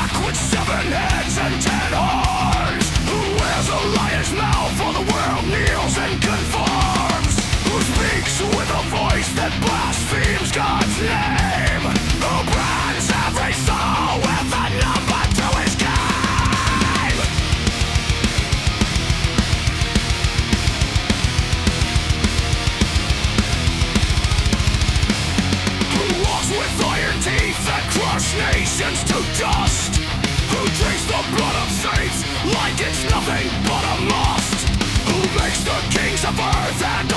with 7 heads and 10 horns, who wears a lion's mouth for the world kneels and conforms, who speaks with a voice that blasphemes God's name, who brands every soul with a number to his game, who walks with iron teeth that crush nations to dust, who drinks the blood of saints like it's nothing but a must, who makes the kings of earth and